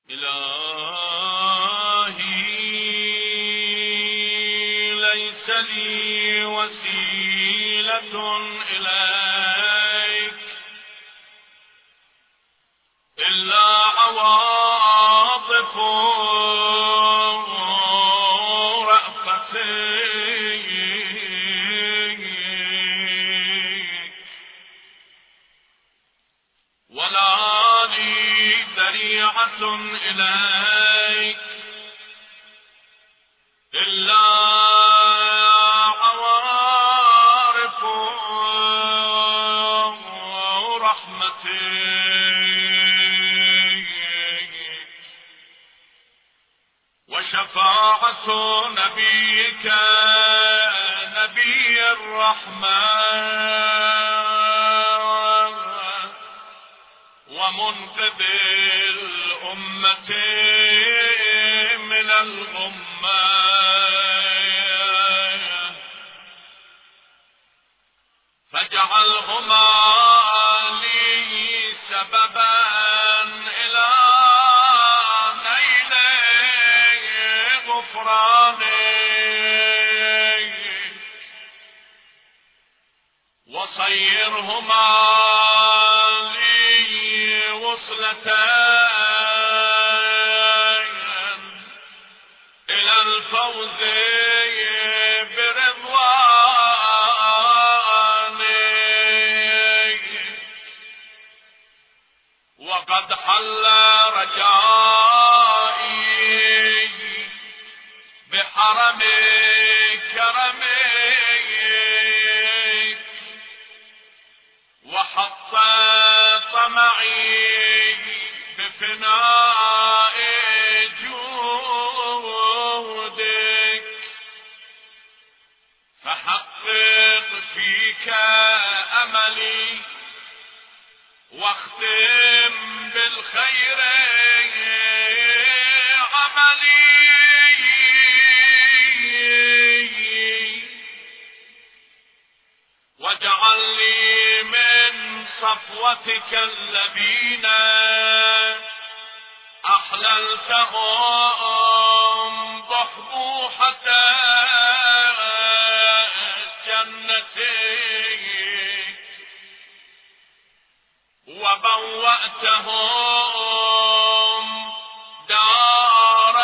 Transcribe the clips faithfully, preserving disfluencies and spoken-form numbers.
إلهي ليس لي وسيلة إليك إلا عواطف رأفتك، ولا لي ذريعة إليك إلا عوارف رحمتك، وشفاعة نبيك نبي الرحمة ومنقذ الأمة من الغمة، فاجعلهما لي سببا إلى نيل غفرانك، وصيرهما لي وصلة إلى الفوز برضوانك، وقد حل رجائي بحرم كرمك، وحط طمعي بفناء جودك، فحقق فيك أملي واختم بالخير عملي، واجعل لي من صفوتك الذين أحللتهم ضحضوحة جنتك، وبوأتهم دار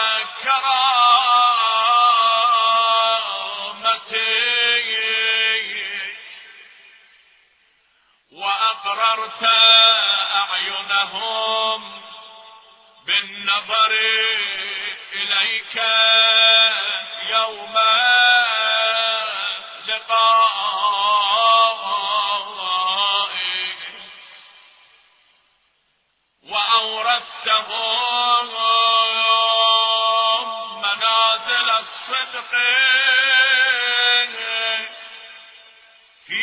كرامتك، وأقررت أعينهم بالنظر إليك يوم لقائك، وأورثتهم منازل الصدق في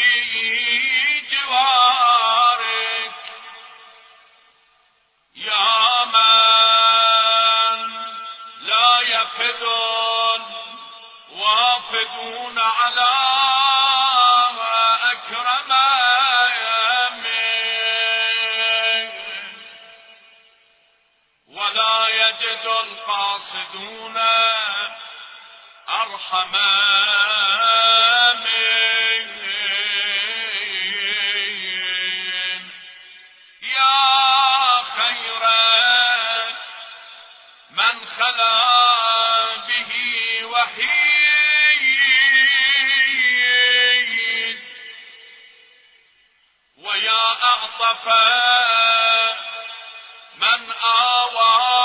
جوارك، يا من لا يفد وافدون على أكرم منك، ولا يجد القاصدون أرحم منك، يا خير من خلا به وحيد، ويا أعطف من آوى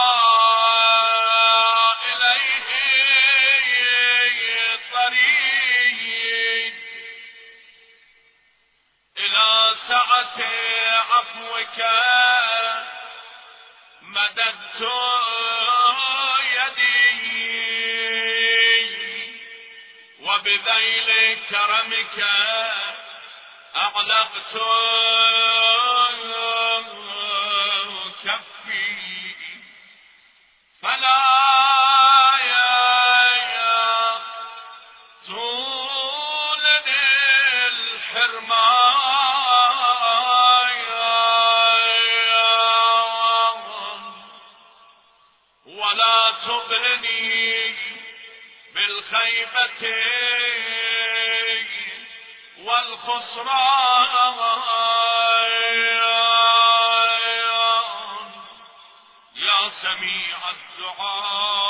إليه طريق، إلى سعة عفوك مددت يدي، وبذيل كرمك أعلقت كفي، فلا يا طول الحرمان ولا تغني بالخيبة والخسران يا سميع الدعاء